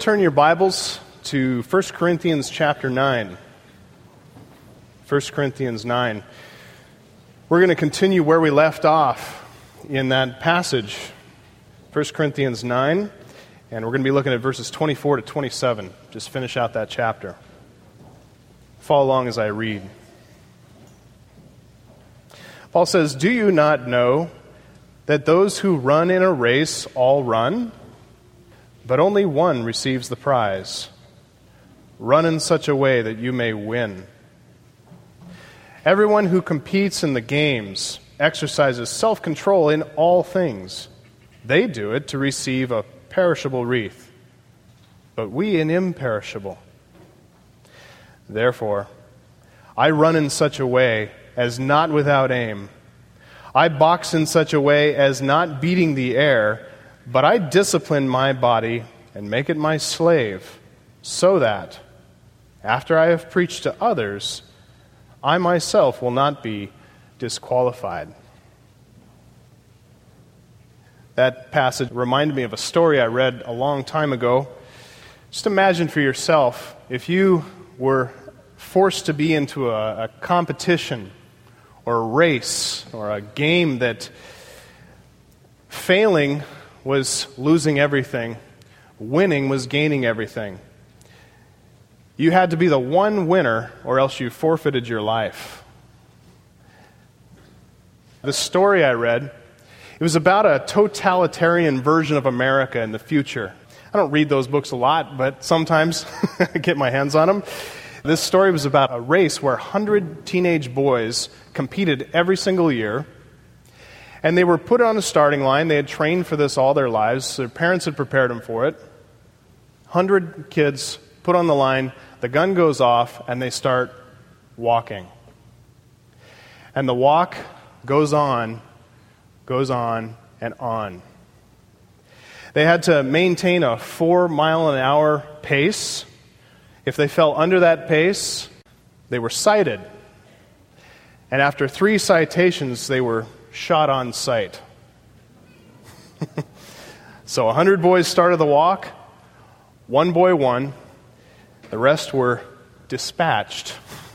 turn your Bibles to 1 Corinthians chapter 9. 1 Corinthians 9. We're going to continue where we left off in that passage. 1 Corinthians 9, and we're going to be looking at verses 24 to 27. Just finish out that chapter. Follow along as I read. Paul says, "Do you not know that those who run in a race all run, but only one receives the prize? Run in such a way that you may win. Everyone who competes in the games exercises self-control in all things. They do it to receive a perishable wreath, but we an imperishable. Therefore, I run in such a way as not without aim. I box in such a way as not beating the air, but I discipline my body and make it my slave, so that, after I have preached to others, I myself will not be disqualified." That passage reminded me of a story I read a long time ago. Just imagine for yourself if you were forced to be into a competition or a race or a game that failing was losing everything, winning was gaining everything. You had to be the one winner or else you forfeited your life. The story I read, it was about a totalitarian version of America in the future. I don't read those books a lot, but sometimes I get my hands on them. This story was about a race where 100 teenage boys competed every single year, and they were put on a starting line. They had trained for this all their lives. Their parents had prepared them for it. 100 kids put on the line, the gun goes off, and they start walking. And the walk goes on, and on. They had to maintain a 4-mile-an-hour pace. If they fell under that pace, they were cited. And after 3 citations, they were shot on sight. So 100 boys started the walk. 1 boy won. The rest were dispatched.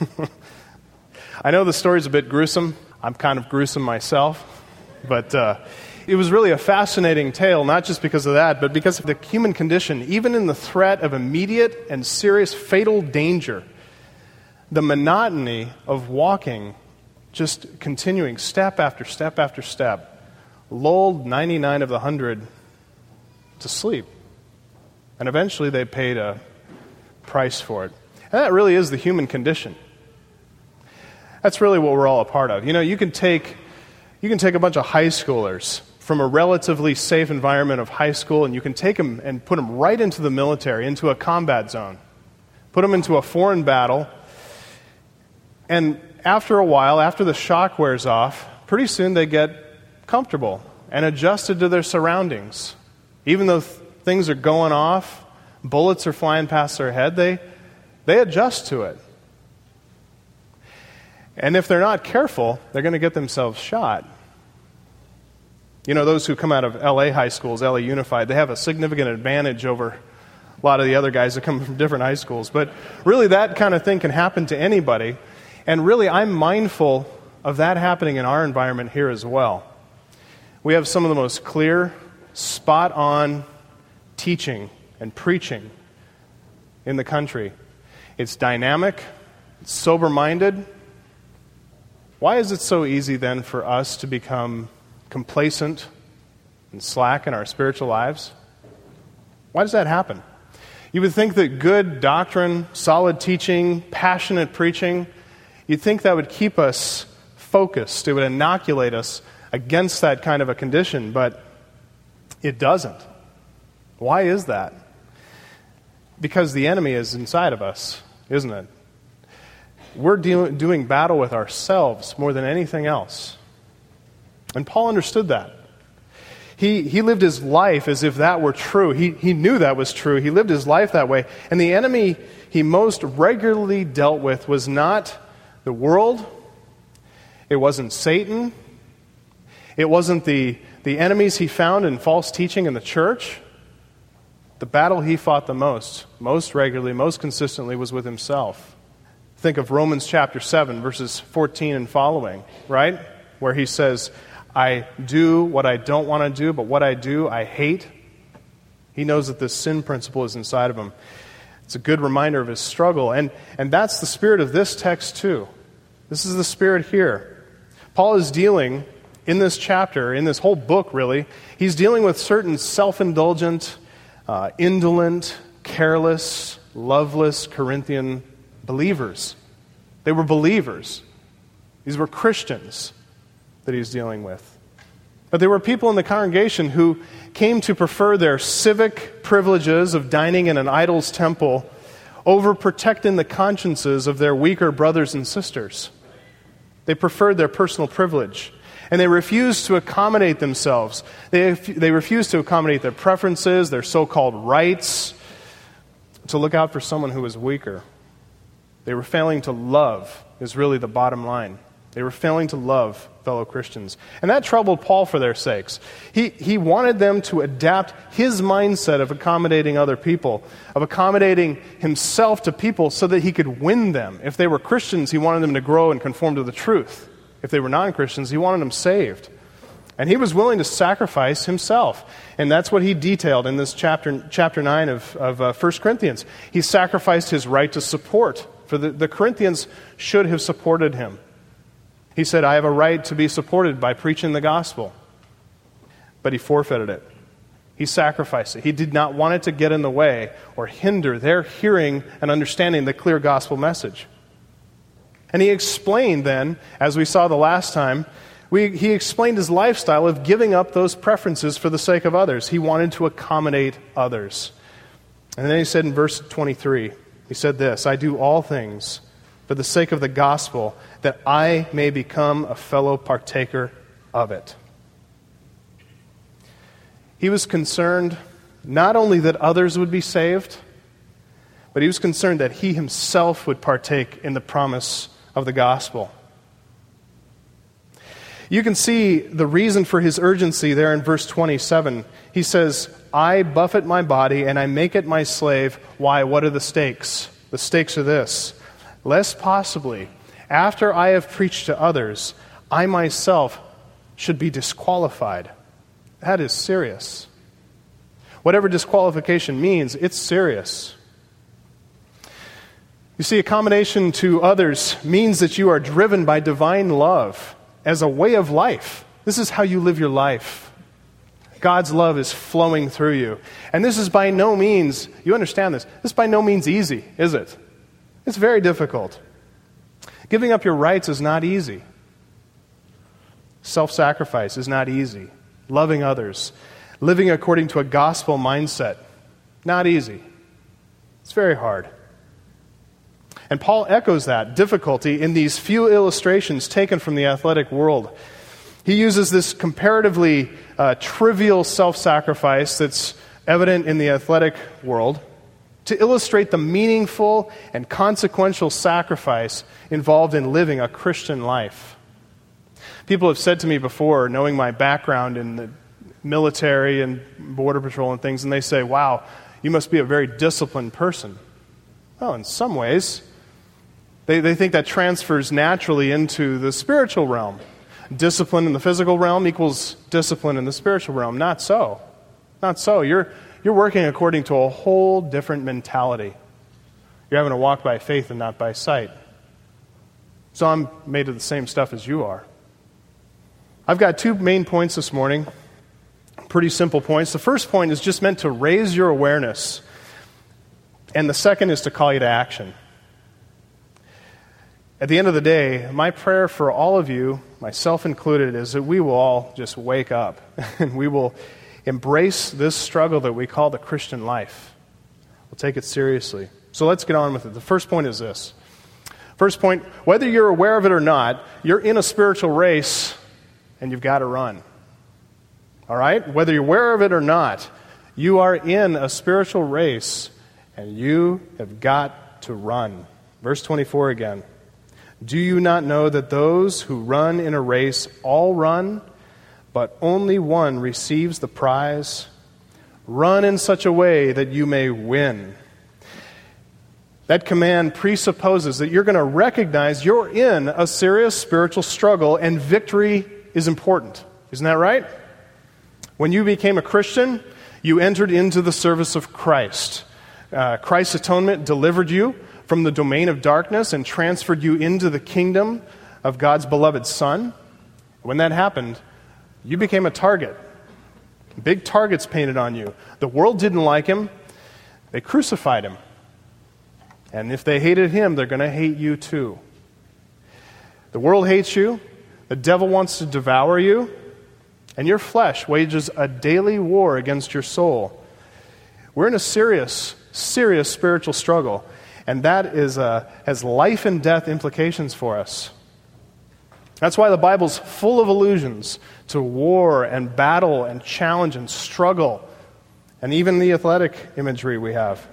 I know the story's a bit gruesome. I'm kind of gruesome myself. But it was really a fascinating tale, not just because of that, but because of the human condition. Even in the threat of immediate and serious fatal danger, the monotony of walking, just continuing step after step after step, lulled 99 of the 100 to sleep. And eventually they paid a price for it. And that really is the human condition. That's really what we're all a part of. You know, you can take a bunch of high schoolers from a relatively safe environment of high school, and you can take them and put them right into the military, into a combat zone. Put them into a foreign battle, and after a while, after the shock wears off, pretty soon they get comfortable and adjusted to their surroundings. Even though things are going off, bullets are flying past their head, they adjust to it. And if they're not careful, they're going to get themselves shot. You know, those who come out of LA high schools, LA Unified, they have a significant advantage over a lot of the other guys that come from different high schools. But really, that kind of thing can happen to anybody. And really, I'm mindful of that happening in our environment here as well. We have some of the most clear, spot-on teaching and preaching in the country. It's dynamic, it's sober-minded. Why is it so easy then for us to become complacent and slack in our spiritual lives? Why does that happen? You would think that good doctrine, solid teaching, passionate preaching, you'd think that would keep us focused. It would inoculate us against that kind of a condition, but it doesn't. Why is that? Because the enemy is inside of us, isn't it? We're doing battle with ourselves more than anything else. And Paul understood that. He lived his life as if that were true. He knew that was true. He lived his life that way. And the enemy he most regularly dealt with was not the world. It wasn't Satan. It wasn't the enemies he found in false teaching in the church. the battle he fought the most regularly, most consistently, was with himself. Think of Romans chapter 7, verses 14 and following, right? Where he says, I do what I don't want to do, but what I do, I hate. He knows that this sin principle is inside of him. It's a good reminder of his struggle. And that's the spirit of this text too. This is the spirit here. Paul is dealing, in this chapter, in this whole book really, he's dealing with certain self-indulgent, indolent, careless, loveless Corinthian believers. They were believers. These were Christians that he's dealing with. But there were people in the congregation who came to prefer their civic privileges of dining in an idol's temple over protecting the consciences of their weaker brothers and sisters. They preferred their personal privilege. And they refused to accommodate themselves. They refused to accommodate their preferences, their so-called rights, to look out for someone who was weaker. They were failing to love, is really the bottom line. They were failing to love fellow Christians. And that troubled Paul for their sakes. He wanted them to adapt his mindset of accommodating other people, of accommodating himself to people so that he could win them. If they were Christians, he wanted them to grow and conform to the truth. If they were non-Christians, he wanted them saved. And he was willing to sacrifice himself. And that's what he detailed in this chapter 9 of 1 Corinthians. He sacrificed his right to support. For the Corinthians should have supported him. He said, I have a right to be supported by preaching the gospel. But he forfeited it. He sacrificed it. He did not want it to get in the way or hinder their hearing and understanding the clear gospel message. And he explained then, as we saw the last time, he explained his lifestyle of giving up those preferences for the sake of others. He wanted to accommodate others. And then he said in verse 23, he said this, I do all things for the sake of the gospel, that I may become a fellow partaker of it. He was concerned not only that others would be saved, but he was concerned that he himself would partake in the promise of the gospel. You can see the reason for his urgency there in verse 27. He says, I buffet my body and I make it my slave. Why? What are the stakes? The stakes are this. Lest possibly, after I have preached to others, I myself should be disqualified. That is serious. Whatever disqualification means, it's serious. You see, accommodation to others means that you are driven by divine love as a way of life. This is how you live your life. God's love is flowing through you. And this is by no means, you understand this, this is by no means easy, is it? It's very difficult. Giving up your rights is not easy. Self-sacrifice is not easy. Loving others, living according to a gospel mindset, not easy. It's very hard. And Paul echoes that difficulty in these few illustrations taken from the athletic world. He uses this comparatively trivial self-sacrifice that's evident in the athletic world to illustrate the meaningful and consequential sacrifice involved in living a Christian life. People have said to me before, knowing my background in the military and border patrol and things, and they say, wow, you must be a very disciplined person. Well, in some ways, they think that transfers naturally into the spiritual realm. Discipline in the physical realm equals discipline in the spiritual realm. Not so. Not so. You're working according to a whole different mentality. You're having to walk by faith and not by sight. So I'm made of the same stuff as you are. I've got two main points this morning. Pretty simple points. The first point is just meant to raise your awareness. And the second is to call you to action. At the end of the day, my prayer for all of you, myself included, is that we will all just wake up and we will embrace this struggle that we call the Christian life. We'll take it seriously. So let's get on with it. The first point is this. First point, whether you're aware of it or not, you're in a spiritual race and you've got to run. All right? Whether you're aware of it or not, you are in a spiritual race and you have got to run. Verse 24 again. Do you not know that those who run in a race all run, but only one receives the prize? Run in such a way that you may win. That command presupposes that you're going to recognize you're in a serious spiritual struggle and victory is important. Isn't that right? When you became a Christian, you entered into the service of Christ. Christ's atonement delivered you from the domain of darkness and transferred you into the kingdom of God's beloved Son. When that happened, you became a target. Big targets painted on you. The world didn't like him. They crucified him. And if they hated him, they're going to hate you too. The world hates you. The devil wants to devour you. And your flesh wages a daily war against your soul. We're in a serious spiritual struggle. And that has life and death implications for us. That's why the Bible's full of allusions to war and battle and challenge and struggle, and even the athletic imagery we have.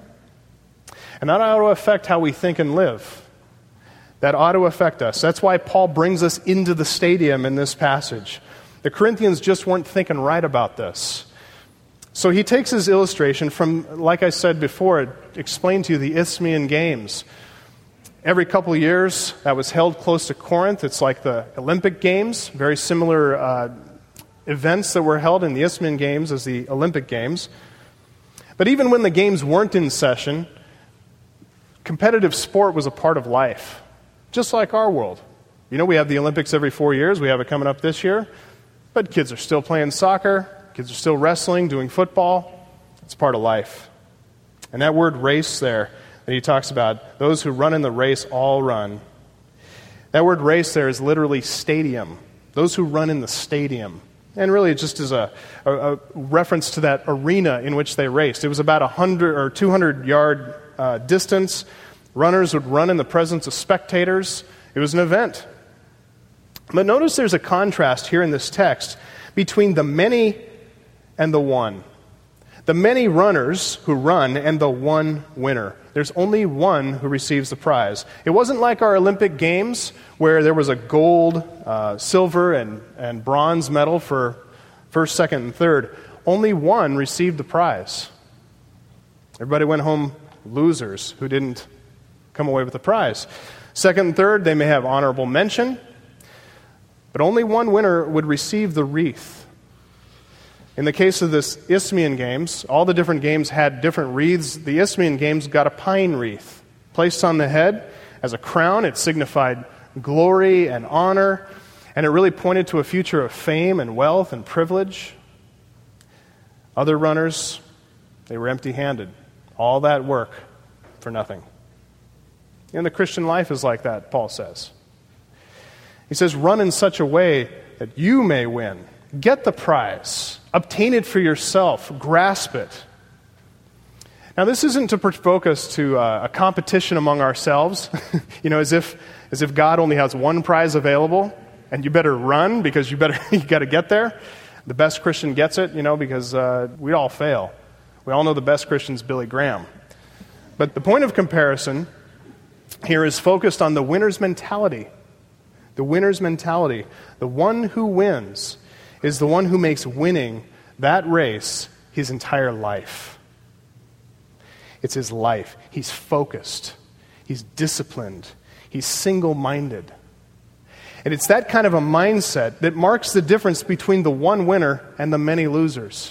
And that ought to affect how we think and live. That ought to affect us. That's why Paul brings us into the stadium in this passage. The Corinthians just weren't thinking right about this. So he takes his illustration from, like I said before, it explained to you the Isthmian Games. Every couple of years, that was held close to Corinth. It's like the Olympic Games, very similar events that were held in the Isthmian Games as the Olympic Games. But even when the games weren't in session, competitive sport was a part of life, just like our world. You know, we have the Olympics every 4 years. We have it coming up this year. But kids are still playing soccer. Kids are still wrestling, doing football. It's part of life. And that word race there that he talks about, those who run in the race all run. That word race there is literally stadium. Those who run in the stadium. And really it just is a reference to that arena in which they raced. It was about 100 or 200-yard distance. Runners would run in the presence of spectators. It was an event. But notice there's a contrast here in this text between the many and the one. The many runners who run and the one winner. There's only one who receives the prize. It wasn't like our Olympic Games where there was a gold, silver, and bronze medal for first, second, and third. Only one received the prize. Everybody went home losers who didn't come away with the prize. Second and third, they may have honorable mention, but only one winner would receive the wreath. In the case of this Isthmian Games, all the different games had different wreaths. The Isthmian Games got a pine wreath placed on the head as a crown. It signified glory and honor, and it really pointed to a future of fame and wealth and privilege. Other runners, they were empty-handed. All that work for nothing. And the Christian life is like that, Paul says. He says, run in such a way that you may win. Get the prize. Obtain it for yourself. Grasp it. Now, this isn't to provoke us to a competition among ourselves, as if God only has one prize available, and you better run because you got to get there. The best Christian gets it, because we all fail. We all know the best Christian's Billy Graham. But the point of comparison here is focused on the winner's mentality. The winner's mentality. The one who wins is the one who makes winning that race his entire life. It's his life. He's focused. He's disciplined. He's single-minded. And it's that kind of a mindset that marks the difference between the one winner and the many losers.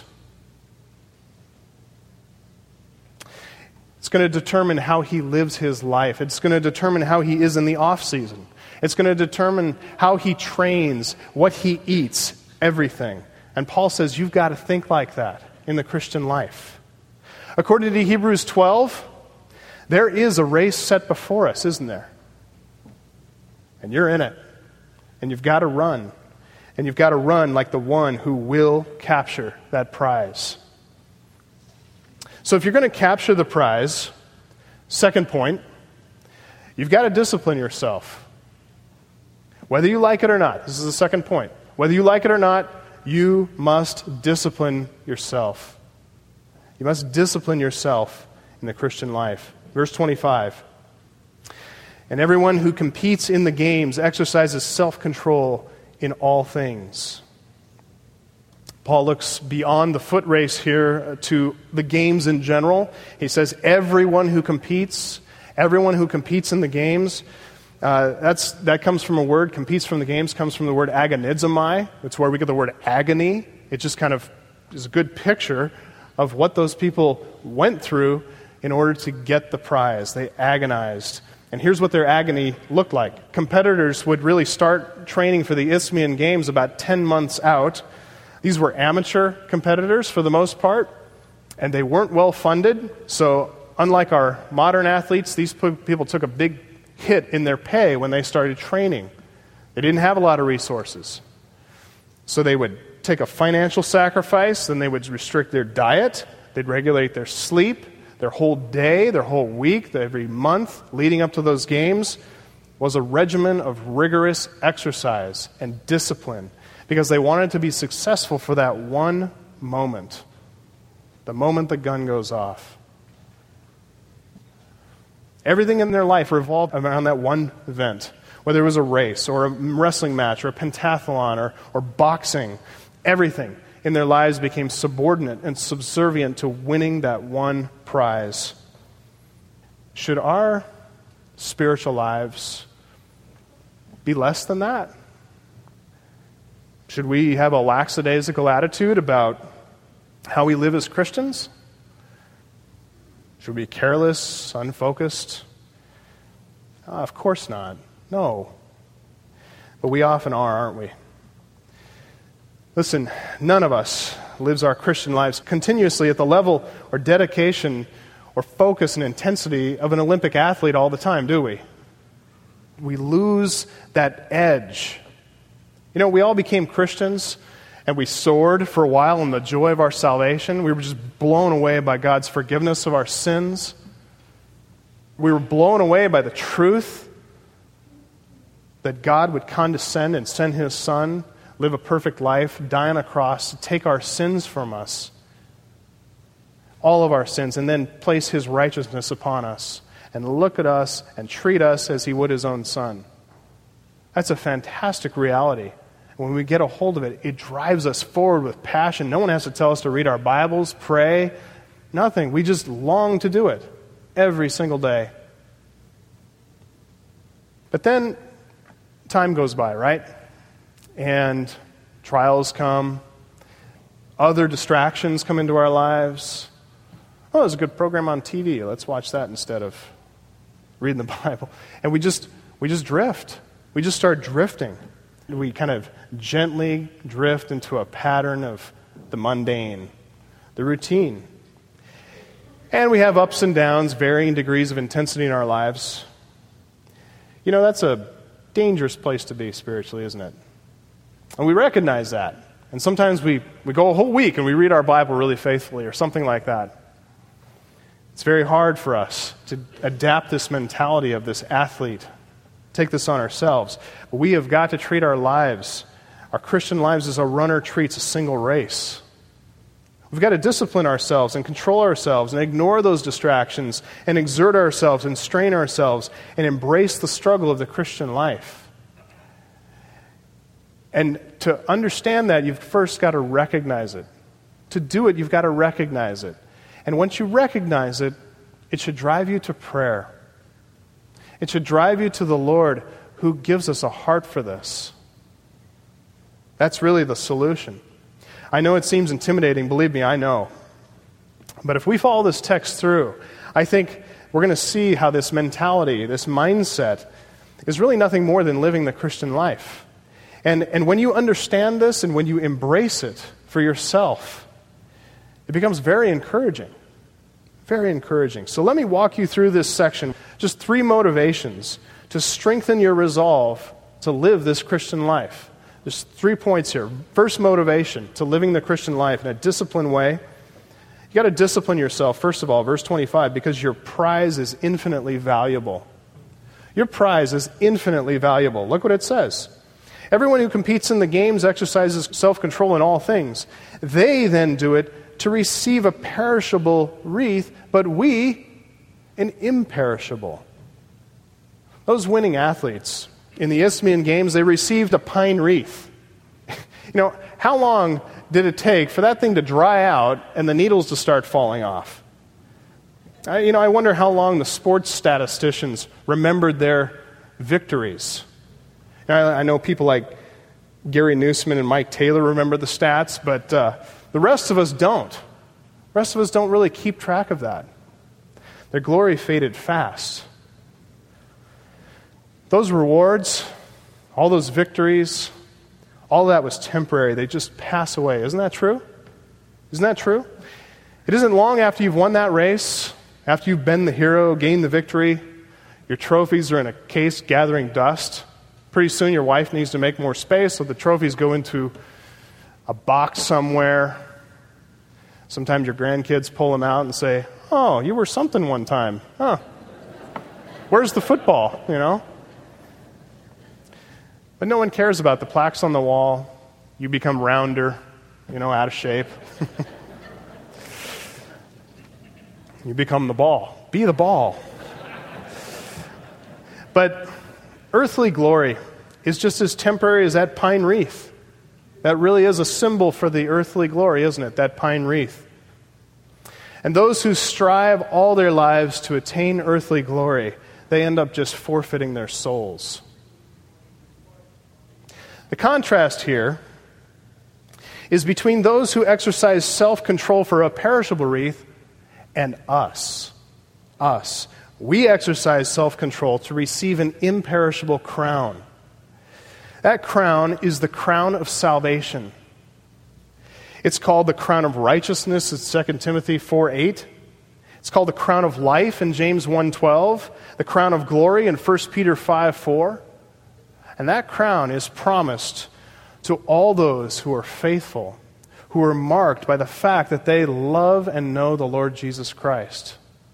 It's going to determine how he lives his life. It's going to determine how he is in the off-season. It's going to determine how he trains, what he eats, everything. And Paul says you've got to think like that in the Christian life. According to Hebrews 12, there is a race set before us, isn't there? And you're in it. And you've got to run. And you've got to run like the one who will capture that prize. So if you're going to capture the prize, second point, you've got to discipline yourself. Whether you like it or not, this is the second point. Whether you like it or not, you must discipline yourself. You must discipline yourself in the Christian life. Verse 25. And everyone who competes in the games exercises self-control in all things. Paul looks beyond the foot race here to the games in general. He says everyone who competes in the games, that comes from a word, competes from the games, comes from the word agonizomai. It's where we get the word agony. It just kind of is a good picture of what those people went through in order to get the prize. They agonized. And here's what their agony looked like. Competitors would really start training for the Isthmian Games about 10 months out. These were amateur competitors for the most part, and they weren't well funded. So unlike our modern athletes, these people took a big hit in their pay when they started training. They didn't have a lot of resources. So they would take a financial sacrifice, then they would restrict their diet, they'd regulate their sleep, their whole day, their whole week, every month leading up to those games was a regimen of rigorous exercise and discipline because they wanted to be successful for that one moment, the moment the gun goes off. Everything in their life revolved around that one event, whether it was a race or a wrestling match or a pentathlon or boxing. Everything in their lives became subordinate and subservient to winning that one prize. Should our spiritual lives be less than that? Should we have a lackadaisical attitude about how we live as Christians? Should we be careless, unfocused? Of course not. No. But we often are, aren't we? Listen, none of us lives our Christian lives continuously at the level or dedication or focus and intensity of an Olympic athlete all the time, do we? We lose that edge. You know, we all became Christians and we soared for a while in the joy of our salvation. We were just blown away by God's forgiveness of our sins. We were blown away by the truth that God would condescend and send His Son, live a perfect life, die on a cross to take our sins from us, all of our sins, and then place His righteousness upon us and look at us and treat us as He would His own Son. That's a fantastic reality. When we get a hold of it, it drives us forward with passion. No one has to tell us to read our Bibles, pray, nothing. We just long to do it every single day. But then time goes by, right? And trials come. Other distractions come into our lives. Oh, there's a good program on TV. Let's watch that instead of reading the Bible. And we just drift. We just start drifting. We kind of gently drift into a pattern of the mundane, the routine. And we have ups and downs, varying degrees of intensity in our lives. You know, that's a dangerous place to be spiritually, isn't it? And we recognize that. And sometimes we go a whole week and we read our Bible really faithfully or something like that. It's very hard for us to adapt this mentality of this athlete, take this on ourselves. But we have got to treat our lives, our Christian lives, as a runner treats a single race. We've got to discipline ourselves and control ourselves and ignore those distractions and exert ourselves and strain ourselves and embrace the struggle of the Christian life. And to understand that, you've first got to recognize it. To do it, you've got to recognize it. And once you recognize it, it should drive you to prayer. It should drive you to the Lord who gives us a heart for this. That's really the solution. I know it seems intimidating, believe me, I know. But if we follow this text through, I think we're going to see how this mentality, this mindset, is really nothing more than living the Christian life. And when you understand this and when you embrace it for yourself, it becomes very encouraging. Very encouraging. So let me walk you through this section. Just 3 motivations to strengthen your resolve to live this Christian life. There's 3 points here. First motivation to living the Christian life in a disciplined way. You got to discipline yourself, first of all, verse 25, because your prize is infinitely valuable. Your prize is infinitely valuable. Look what it says. Everyone who competes in the games exercises self-control in all things. They then do it to receive a perishable wreath, but we an imperishable. Those winning athletes in the Isthmian Games, they received a pine wreath. How long did it take for that thing to dry out and the needles to start falling off? I wonder how long the sports statisticians remembered their victories. I know people like Gary Newsman and Mike Taylor remember the stats, but the rest of us don't. The rest of us don't really keep track of that. Their glory faded fast. Those rewards, all those victories, all that was temporary. They just pass away. Isn't that true? Isn't that true? It isn't long after you've won that race, after you've been the hero, gained the victory, your trophies are in a case gathering dust. Pretty soon your wife needs to make more space, so the trophies go into a box somewhere. Sometimes your grandkids pull them out and say, "Oh, you were something one time. Huh. Where's the football?" But no one cares about the plaques on the wall. You become rounder, out of shape. You become the ball. Be the ball. But earthly glory is just as temporary as that pine wreath. That really is a symbol for the earthly glory, isn't it? That pine wreath. And those who strive all their lives to attain earthly glory, they end up just forfeiting their souls. The contrast here is between those who exercise self-control for a perishable wreath and us. Us. We exercise self-control to receive an imperishable crown. That crown is the crown of salvation. It's called the crown of righteousness in 2 Timothy 4:8. It's called the crown of life in James 1:12, the crown of glory in 1 Peter 5:4. And that crown is promised to all those who are faithful, who are marked by the fact that they love and know the Lord Jesus Christ.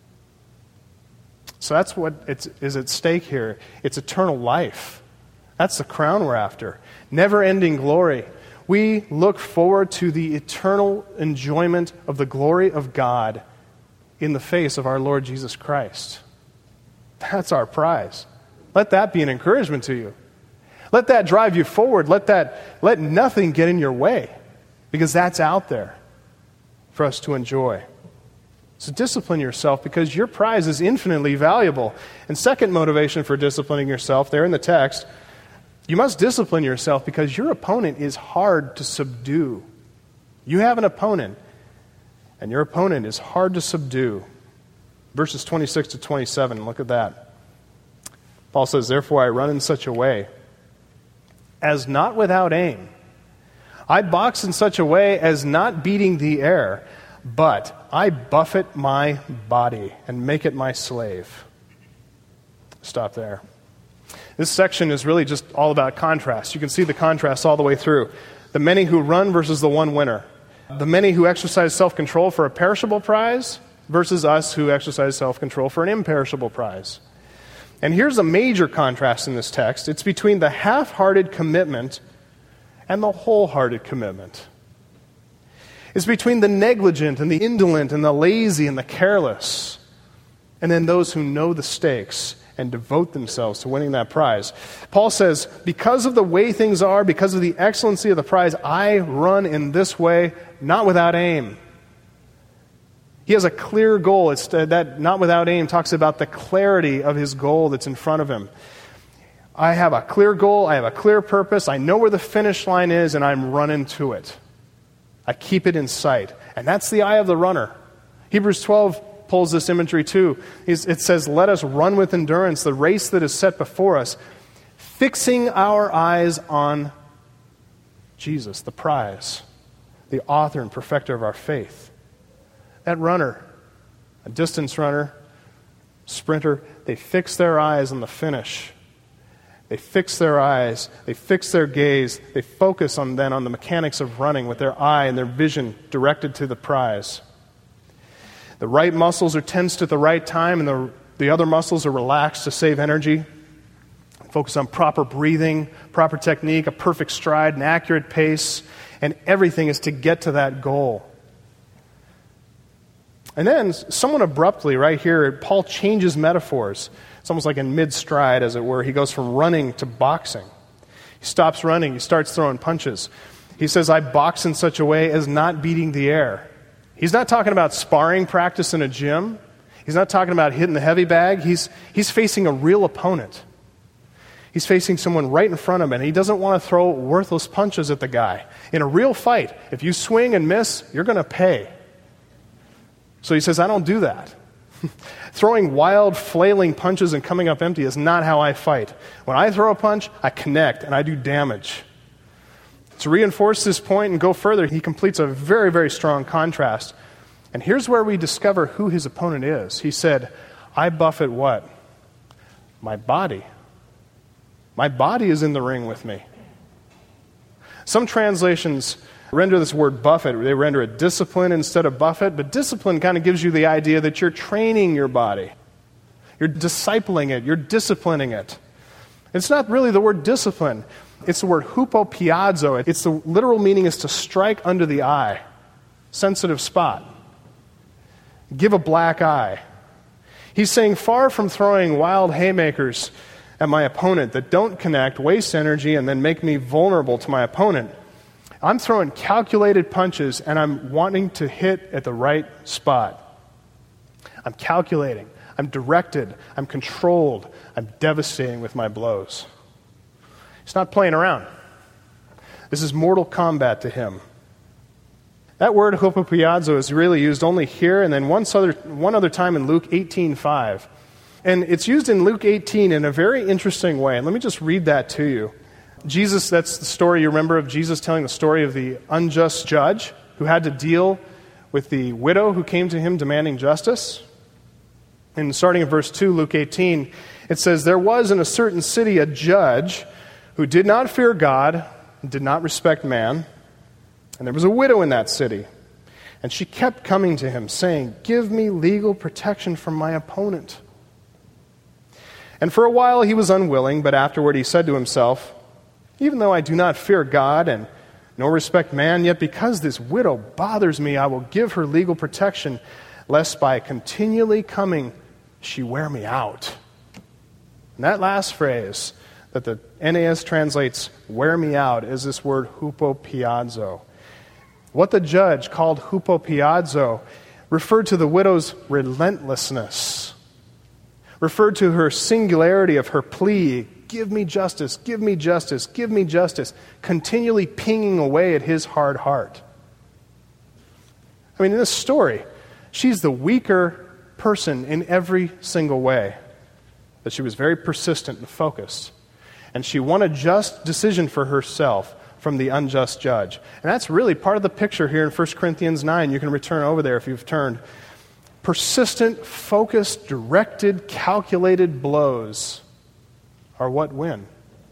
So that's what is at stake here. It's eternal life. That's the crown we're after. Never-ending glory. We look forward to the eternal enjoyment of the glory of God in the face of our Lord Jesus Christ. That's our prize. Let that be an encouragement to you. Let that drive you forward. Let nothing get in your way, because that's out there for us to enjoy. So discipline yourself, because your prize is infinitely valuable. And second motivation for disciplining yourself, there in the text, you must discipline yourself because your opponent is hard to subdue. You have an opponent, and your opponent is hard to subdue. Verses 26 to 27, look at that. Paul says, "Therefore I run in such a way as not without aim. I box in such a way as not beating the air, but I buffet my body and make it my slave." Stop there. This section is really just all about contrast. You can see the contrast all the way through. The many who run versus the one winner. The many who exercise self-control for a perishable prize versus us who exercise self-control for an imperishable prize. And here's a major contrast in this text. It's between the half-hearted commitment and the wholehearted commitment. It's between the negligent and the indolent and the lazy and the careless, and then those who know the stakes and devote themselves to winning that prize. Paul says, because of the way things are, because of the excellency of the prize, I run in this way, not without aim. He has a clear goal. It's that not without aim talks about the clarity of his goal that's in front of him. I have a clear goal. I have a clear purpose. I know where the finish line is, and I'm running to it. I keep it in sight. And that's the eye of the runner. Hebrews 12 pulls this imagery too. It says, "Let us run with endurance the race that is set before us, fixing our eyes on Jesus, the prize, the author and perfecter of our faith." That runner, a distance runner, sprinter, they fix their eyes on the finish. They fix their eyes, they fix their gaze, they focus on the mechanics of running with their eye and their vision directed to the prize. The right muscles are tensed at the right time, and the other muscles are relaxed to save energy. Focus on proper breathing, proper technique, a perfect stride, an accurate pace, and everything is to get to that goal. And then, somewhat abruptly, right here, Paul changes metaphors. It's almost like in mid-stride, as it were. He goes from running to boxing. He stops running. He starts throwing punches. He says, I box in such a way as not beating the air. He's not talking about sparring practice in a gym. He's not talking about hitting the heavy bag. He's facing a real opponent. He's facing someone right in front of him, and he doesn't want to throw worthless punches at the guy. In a real fight, if you swing and miss, you're going to pay. So he says, I don't do that. Throwing wild, flailing punches and coming up empty is not how I fight. When I throw a punch, I connect and I do damage. To reinforce this point and go further, he completes a very, very strong contrast. And here's where we discover who his opponent is. He said, I buffet what? My body. My body is in the ring with me. Some translations render this word buffet, they render it discipline instead of buffet, but discipline kind of gives you the idea that you're training your body. You're discipling it, you're disciplining it. It's not really the word discipline. It's the word hupopiazo. It's the literal meaning is to strike under the eye, sensitive spot. Give a black eye. He's saying, far from throwing wild haymakers at my opponent that don't connect, waste energy, and then make me vulnerable to my opponent, I'm throwing calculated punches and I'm wanting to hit at the right spot. I'm calculating. I'm directed. I'm controlled. I'm devastating with my blows. He's not playing around. This is mortal combat to him. That word hupopiazo is really used only here and then one other time in Luke 18:5. And it's used in Luke 18 in a very interesting way. And let me just read that to you. Jesus, that's the story you remember of Jesus telling the story of the unjust judge who had to deal with the widow who came to him demanding justice. And starting in verse 2, Luke 18, it says, there was in a certain city a judge who did not fear God and did not respect man. And there was a widow in that city. And she kept coming to him, saying, give me legal protection from my opponent. And for a while he was unwilling, but afterward he said to himself, even though I do not fear God and nor respect man, yet because this widow bothers me, I will give her legal protection, lest by continually coming she wear me out. And that last phrase that the NAS translates wear me out is this word hupopiazo. What the judge called hupopiazo referred to the widow's relentlessness, referred to her singularity of her plea, give me justice, give me justice, give me justice, continually pinging away at his hard heart. I mean, in this story, she's the weaker person in every single way, but she was very persistent and focused. And she won a just decision for herself from the unjust judge. And that's really part of the picture here in 1 Corinthians 9. You can return over there if you've turned. Persistent, focused, directed, calculated blows are what win.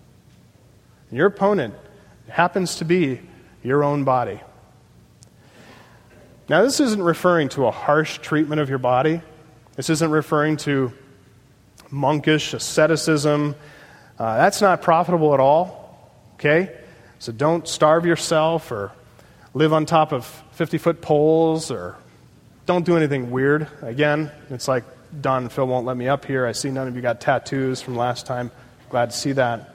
And your opponent happens to be your own body. Now, this isn't referring to a harsh treatment of your body. This isn't referring to monkish asceticism. That's not profitable at all. Okay? So don't starve yourself or live on top of 50-foot poles or don't do anything weird. Again, it's like Don and Phil won't let me up here. I see none of you got tattoos from last time. Glad to see that.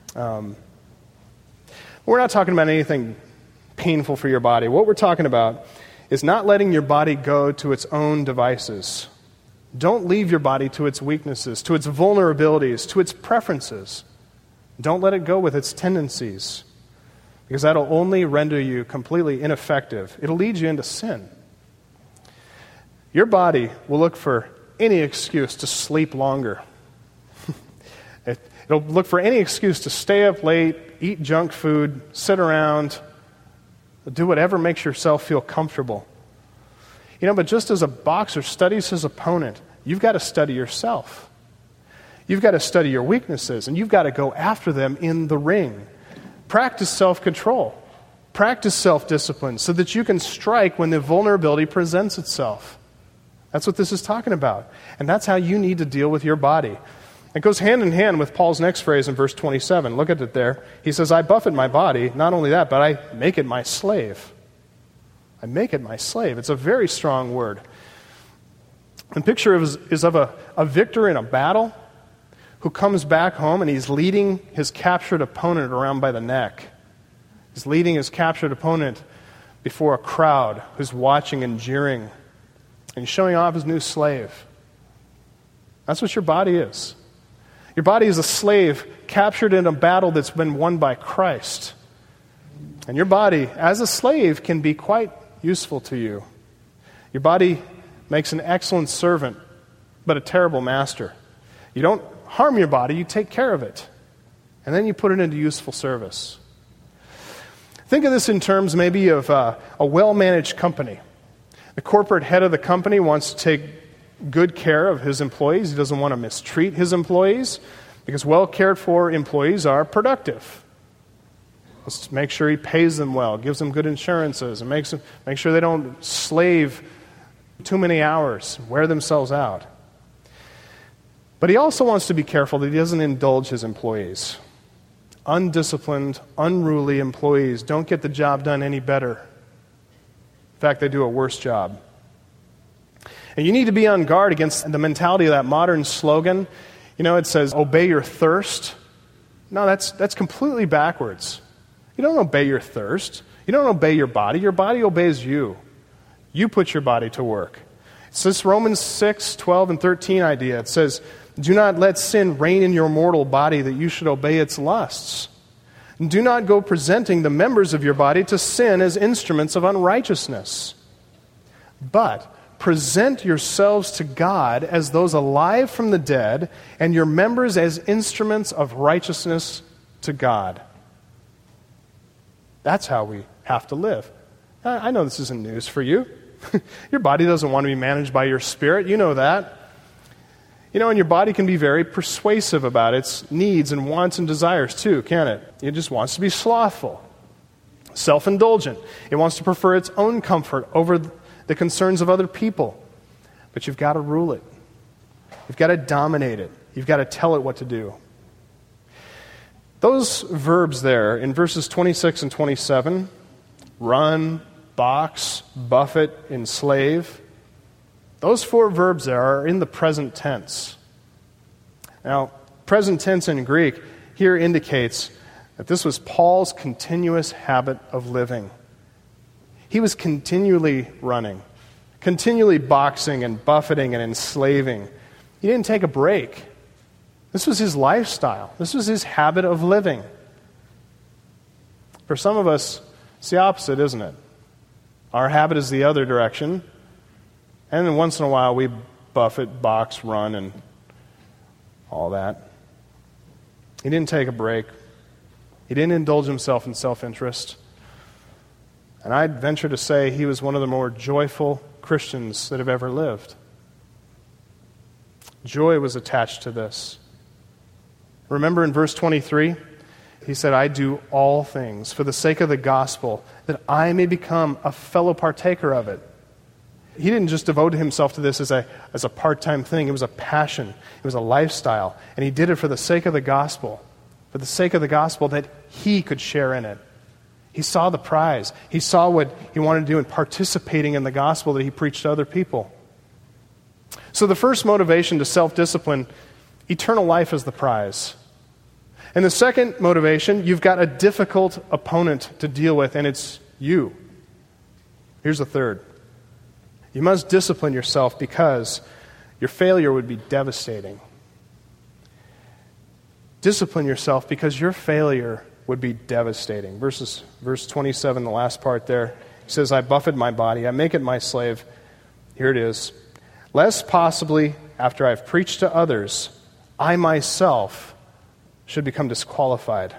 We're not talking about anything painful for your body. What we're talking about is not letting your body go to its own devices. Don't leave your body to its weaknesses, to its vulnerabilities, to its preferences. Don't let it go with its tendencies, because that'll only render you completely ineffective. It'll lead you into sin. Your body will look for any excuse to sleep longer. It'll look for any excuse to stay up late, eat junk food, sit around, do whatever makes yourself feel comfortable. You know, but just as a boxer studies his opponent, you've got to study yourself. You've got to study your weaknesses, and you've got to go after them in the ring. Practice self-control. Practice self-discipline so that you can strike when the vulnerability presents itself. That's what this is talking about. And that's how you need to deal with your body. It goes hand in hand with Paul's next phrase in verse 27. Look at it there. He says, I buffet my body, not only that, but I make it my slave. I make it my slave. It's a very strong word. The picture is of a victor in a battle who comes back home and he's leading his captured opponent around by the neck. He's leading his captured opponent before a crowd who's watching and jeering, and he's showing off his new slave. That's what your body is. Your body is a slave captured in a battle that's been won by Christ. And your body, as a slave, can be quite useful to you. Your body makes an excellent servant, but a terrible master. You don't harm your body, you take care of it. And then you put it into useful service. Think of this in terms maybe of a well-managed company. The corporate head of the company wants to take good care of his employees. He doesn't want to mistreat his employees because well-cared-for employees are productive. Let's make sure he pays them well, gives them good insurances, and make sure they don't slave too many hours, wear themselves out. But he also wants to be careful that he doesn't indulge his employees. Undisciplined, unruly employees don't get the job done any better. In fact, they do a worse job. And you need to be on guard against the mentality of that modern slogan. You know, it says, obey your thirst. No, that's completely backwards. You don't obey your thirst. You don't obey your body. Your body obeys you. You put your body to work. It's this Romans 6, 12, and 13 idea. It says, do not let sin reign in your mortal body that you should obey its lusts. And do not go presenting the members of your body to sin as instruments of unrighteousness. But present yourselves to God as those alive from the dead, and your members as instruments of righteousness to God. That's how we have to live. I know this isn't news for you. Your body doesn't want to be managed by your spirit. You know that. You know, and your body can be very persuasive about its needs and wants and desires too, can't it? It just wants to be slothful, self-indulgent. It wants to prefer its own comfort over the concerns of other people. But you've got to rule it. You've got to dominate it. You've got to tell it what to do. Those verbs there in verses 26 and 27, run, box, buffet, enslave, those four verbs there are in the present tense. Now, present tense in Greek here indicates that this was Paul's continuous habit of living. He was continually running, continually boxing and buffeting and enslaving. He didn't take a break. This was his lifestyle. This was his habit of living. For some of us, it's the opposite, isn't it? Our habit is the other direction. And then once in a while we buffet, box, run, and all that. He didn't take a break. He didn't indulge himself in self-interest. And I'd venture to say he was one of the more joyful Christians that have ever lived. Joy was attached to this. Remember in verse 23, he said, I do all things for the sake of the gospel, that I may become a fellow partaker of it. He didn't just devote himself to this as a part-time thing. It was a passion. It was a lifestyle. And he did it for the sake of the gospel. For the sake of the gospel that he could share in it. He saw the prize. He saw what he wanted to do in participating in the gospel that he preached to other people. So the first motivation to self-discipline, eternal life is the prize. And the second motivation, you've got a difficult opponent to deal with, and it's you. Here's the third. You must discipline yourself because your failure would be devastating. Discipline yourself because your failure would be devastating. Verse 27, the last part there, he says, I buffet my body, I make it my slave. Here it is. Lest possibly, after I've preached to others, I myself should become disqualified.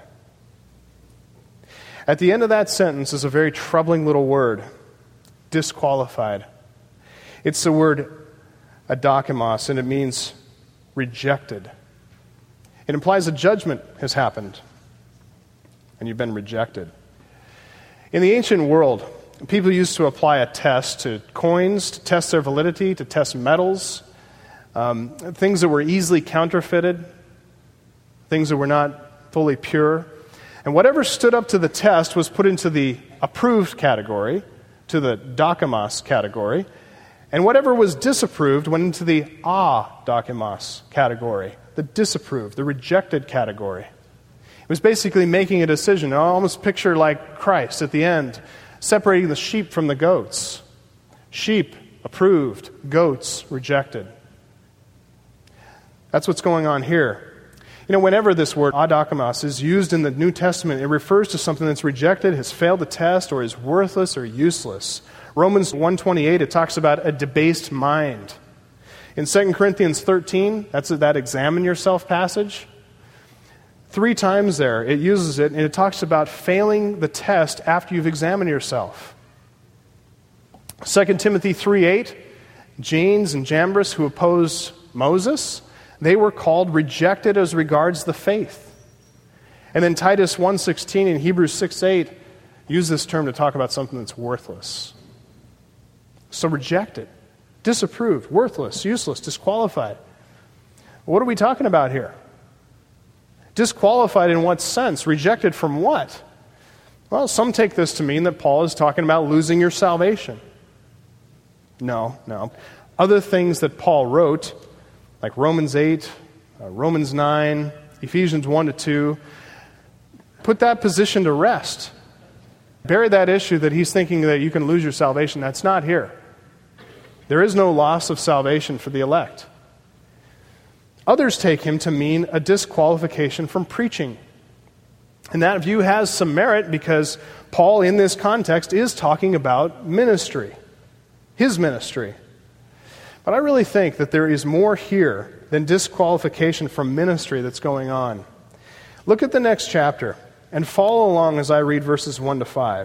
At the end of that sentence is a very troubling little word, disqualified. It's the word adokimos, and it means rejected. It implies a judgment has happened, and you've been rejected. In the ancient world, people used to apply a test to coins, to test their validity, to test metals, things that were easily counterfeited, things that were not fully pure. And whatever stood up to the test was put into the approved category, to the dokimos category, and whatever was disapproved went into the adokimos category, the disapproved, the rejected category. was basically making a decision. I almost picture like Christ at the end, separating the sheep from the goats. Sheep approved, goats rejected. That's what's going on here. You know, whenever this word adokimos is used in the New Testament, it refers to something that's rejected, has failed the test, or is worthless or useless. Romans 1:28, it talks about a debased mind. In 2 Corinthians 13, that's that examine yourself passage. 3 times there, it uses it, and it talks about failing the test after you've examined yourself. 2 Timothy 3:8, Jannes and Jambres, who opposed Moses, they were called rejected as regards the faith. And then Titus 1:16 and Hebrews 6:8 use this term to talk about something that's worthless. So rejected, disapproved, worthless, useless, disqualified. What are we talking about here? Disqualified in what sense? Rejected from what? Well, some take this to mean that Paul is talking about losing your salvation. No. Other things that Paul wrote, like Romans 8, Romans 9, Ephesians 1-2, put that position to rest. Bury that issue that he's thinking that you can lose your salvation. That's not here. There is no loss of salvation for the elect. Others take him to mean a disqualification from preaching. And that view has some merit because Paul, in this context, is talking about ministry, his ministry. But I really think that there is more here than disqualification from ministry that's going on. Look at the next chapter and follow along as I read verses 1-5.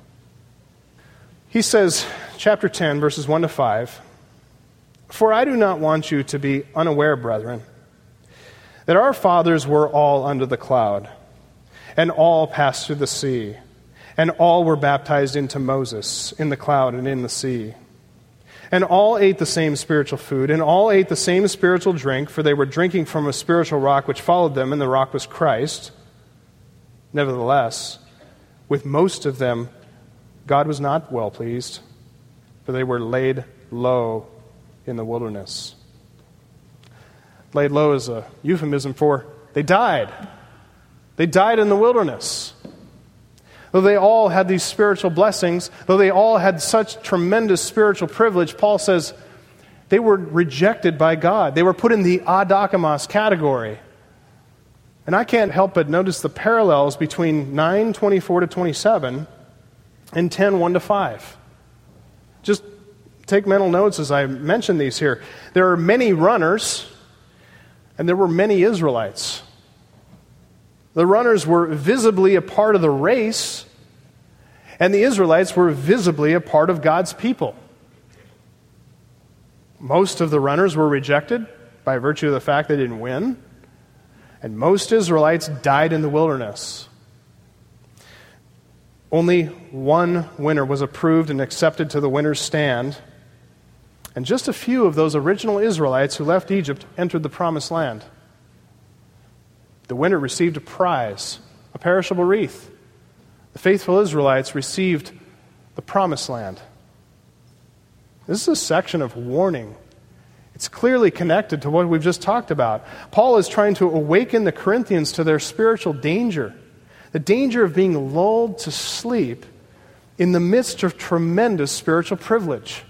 He says, chapter 10, verses 1-5, "For I do not want you to be unaware, brethren, that our fathers were all under the cloud, and all passed through the sea, and all were baptized into Moses in the cloud and in the sea. And all ate the same spiritual food, and all ate the same spiritual drink, for they were drinking from a spiritual rock which followed them, and the rock was Christ. Nevertheless, with most of them, God was not well pleased, for they were laid low in the wilderness." Laid low is a euphemism for they died. They died in the wilderness. Though they all had these spiritual blessings, though they all had such tremendous spiritual privilege, Paul says they were rejected by God. They were put in the adokimos category. And I can't help but notice the parallels between 9:24-27 and 10:1-5. Just take mental notes as I mention these here. There are many runners, and there were many Israelites. The runners were visibly a part of the race, and the Israelites were visibly a part of God's people. Most of the runners were rejected by virtue of the fact they didn't win, and most Israelites died in the wilderness. Only one winner was approved and accepted to the winner's stand, and just a few of those original Israelites who left Egypt entered the promised land. The winner received a prize, a perishable wreath. The faithful Israelites received the promised land. This is a section of warning. It's clearly connected to what we've just talked about. Paul is trying to awaken the Corinthians to their spiritual danger, the danger of being lulled to sleep in the midst of tremendous spiritual privilege.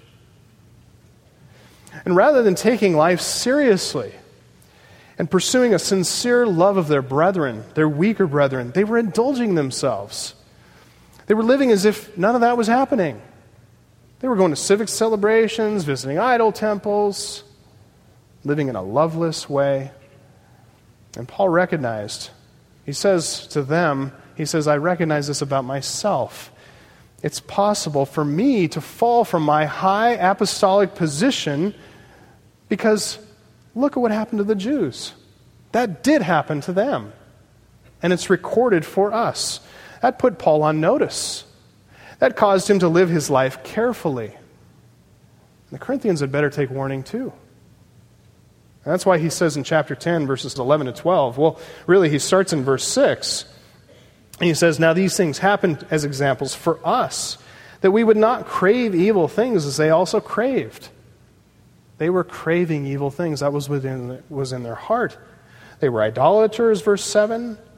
And rather than taking life seriously and pursuing a sincere love of their brethren, their weaker brethren, they were indulging themselves. They were living as if none of that was happening. They were going to civic celebrations, visiting idol temples, living in a loveless way. And Paul recognized, he says to them, I recognize this about myself. It's possible for me to fall from my high apostolic position because look at what happened to the Jews. That did happen to them. And it's recorded for us. That put Paul on notice. That caused him to live his life carefully. The Corinthians had better take warning too. And that's why he says in chapter 10, verses 11-12, well, really he starts in verse 6. And he says, now these things happened as examples for us, that we would not crave evil things as they also craved. They were craving evil things. That was in their heart. They were idolaters, verse 7.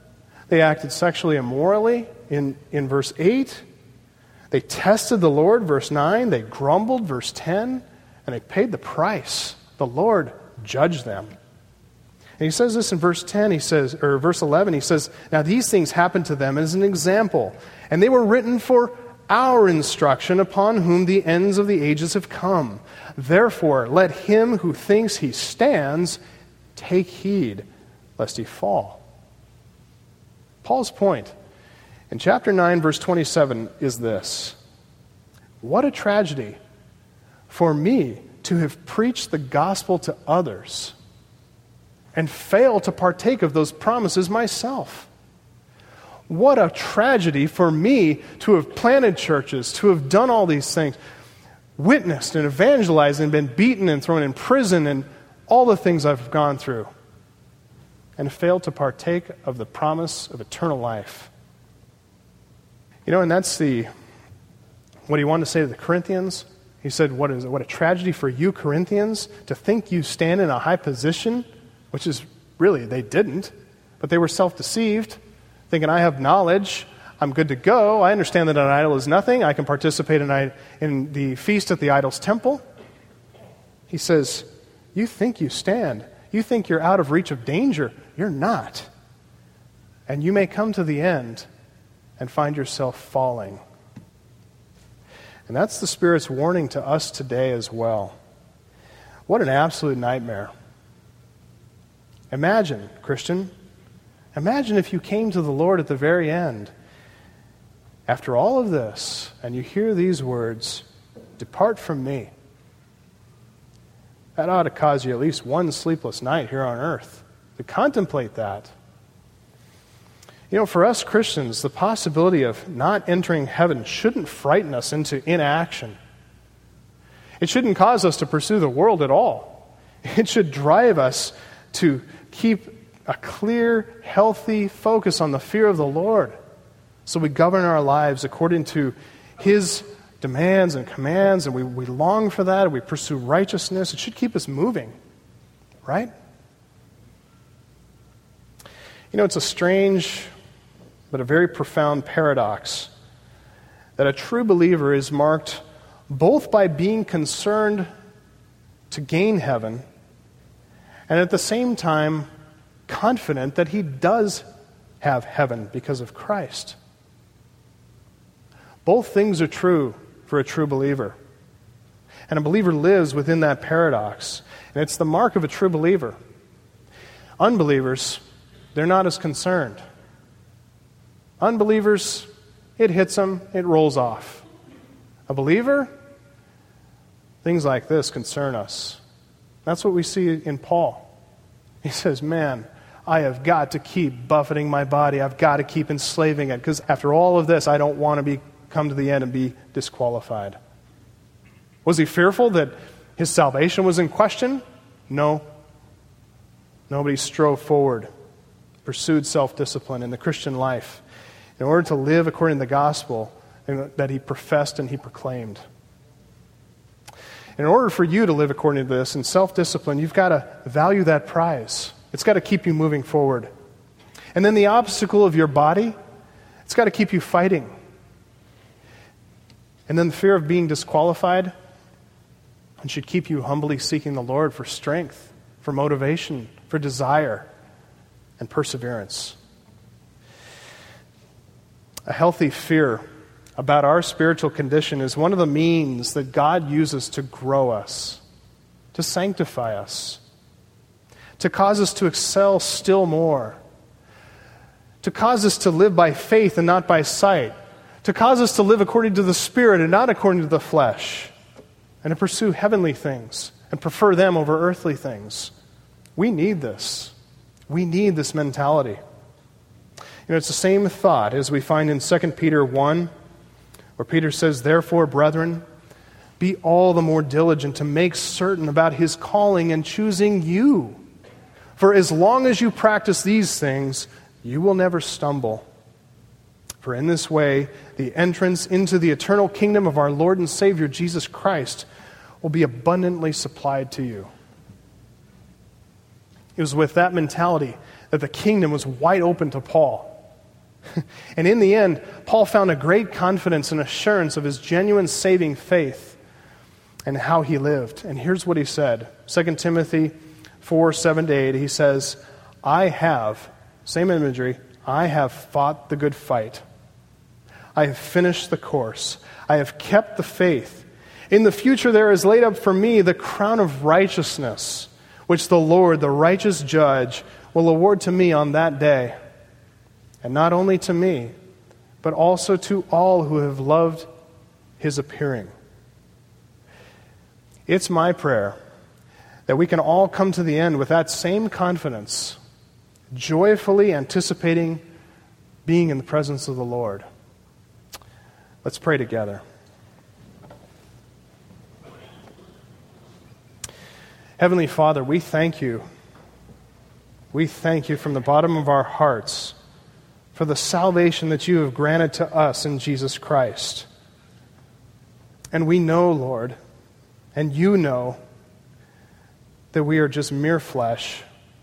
They acted sexually immorally in verse 8. They tested the Lord, verse 9. They grumbled, verse 10. And they paid the price. The Lord judged them. And he says this in verse 10, verse 11, he says, now these things happened to them as an example, and they were written for our instruction, upon whom the ends of the ages have come. Therefore, let him who thinks he stands take heed, lest he fall. Paul's point in chapter 9, verse 27 is this: what a tragedy for me to have preached the gospel to others and fail to partake of those promises myself. What a tragedy for me to have planted churches, to have done all these things, witnessed and evangelized and been beaten and thrown in prison and all the things I've gone through, and failed to partake of the promise of eternal life. And that's what he wanted to say to the Corinthians. He said, what a tragedy for you, Corinthians, to think you stand in a high position, which is really, they didn't, but they were self-deceived, thinking, I have knowledge, I'm good to go, I understand that an idol is nothing, I can participate in the feast at the idol's temple. He says, you think you stand, you think you're out of reach of danger, you're not. And you may come to the end and find yourself falling. And that's the Spirit's warning to us today as well. What an absolute nightmare. Imagine, Christian, imagine if you came to the Lord at the very end, after all of this, and you hear these words, depart from me. That ought to cause you at least one sleepless night here on earth, to contemplate that. For us Christians, the possibility of not entering heaven shouldn't frighten us into inaction. It shouldn't cause us to pursue the world at all. It should drive us to keep a clear, healthy focus on the fear of the Lord, so we govern our lives according to His demands and commands, and we long for that, and we pursue righteousness. It should keep us moving, right? It's a strange but a very profound paradox that a true believer is marked both by being concerned to gain heaven and at the same time confident that he does have heaven because of Christ. Both things are true for a true believer. And a believer lives within that paradox. And it's the mark of a true believer. Unbelievers, they're not as concerned. Unbelievers, it hits them, it rolls off. A believer, things like this concern us. That's what we see in Paul. He says, man, I have got to keep buffeting my body. I've got to keep enslaving it, because after all of this, I don't want to come to the end and be disqualified. Was he fearful that his salvation was in question? No. Nobody strove forward, pursued self-discipline in the Christian life in order to live according to the gospel that he professed and he proclaimed. In order for you to live according to this in self-discipline, you've got to value that prize. It's got to keep you moving forward. And then the obstacle of your body, it's got to keep you fighting. And then the fear of being disqualified, it should keep you humbly seeking the Lord for strength, for motivation, for desire, and perseverance. A healthy fear about our spiritual condition is one of the means that God uses to grow us, to sanctify us, to cause us to excel still more, to cause us to live by faith and not by sight, to cause us to live according to the Spirit and not according to the flesh, and to pursue heavenly things and prefer them over earthly things. We need this. We need this mentality. It's the same thought as we find in 2 Peter 1, where Peter says, therefore, brethren, be all the more diligent to make certain about His calling and choosing you. For as long as you practice these things, you will never stumble. For in this way, the entrance into the eternal kingdom of our Lord and Savior, Jesus Christ, will be abundantly supplied to you. It was with that mentality that the kingdom was wide open to Paul. And in the end, Paul found a great confidence and assurance of his genuine saving faith and how he lived. And here's what he said. 2 Timothy 4:7-8, he says, I have, same imagery, I have fought the good fight. I have finished the course. I have kept the faith. In the future there is laid up for me the crown of righteousness, which the Lord, the righteous judge, will award to me on that day. And not only to me, but also to all who have loved his appearing. It's my prayer that we can all come to the end with that same confidence, joyfully anticipating being in the presence of the Lord. Let's pray together. Heavenly Father, we thank you. We thank you from the bottom of our hearts for the salvation that you have granted to us in Jesus Christ. And we know, Lord, and you know, that we are just mere flesh.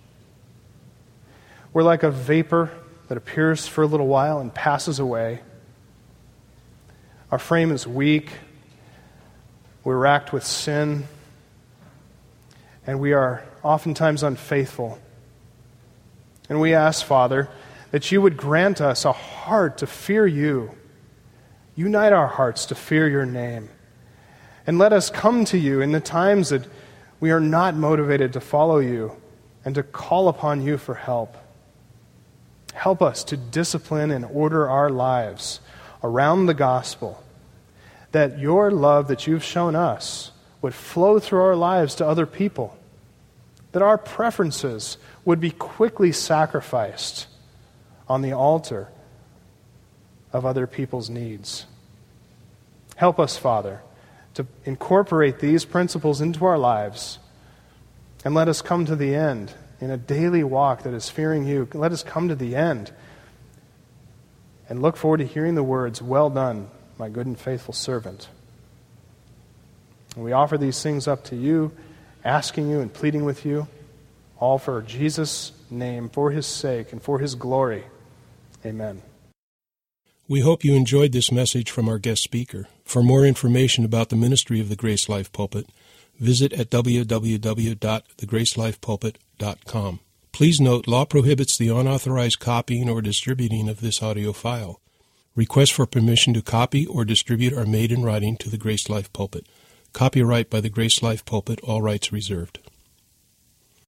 We're like a vapor that appears for a little while and passes away. Our frame is weak. We're racked with sin. And we are oftentimes unfaithful. And we ask, Father, that you would grant us a heart to fear you. Unite our hearts to fear your name. And let us come to you in the times that we are not motivated to follow you and to call upon you for help. Help us to discipline and order our lives around the gospel, that your love that you've shown us would flow through our lives to other people, that our preferences would be quickly sacrificed on the altar of other people's needs. Help us, Father, to incorporate these principles into our lives, and let us come to the end in a daily walk that is fearing you. Let us come to the end and look forward to hearing the words, "Well done, my good and faithful servant." And we offer these things up to you, asking you and pleading with you, all for Jesus' name, for his sake, and for his glory. Amen. We hope you enjoyed this message from our guest speaker. For more information about the ministry of the Grace Life Pulpit, visit at www.thegracelifepulpit.com. Please note, law prohibits the unauthorized copying or distributing of this audio file. Requests for permission to copy or distribute are made in writing to the Grace Life Pulpit. Copyright by the Grace Life Pulpit, all rights reserved.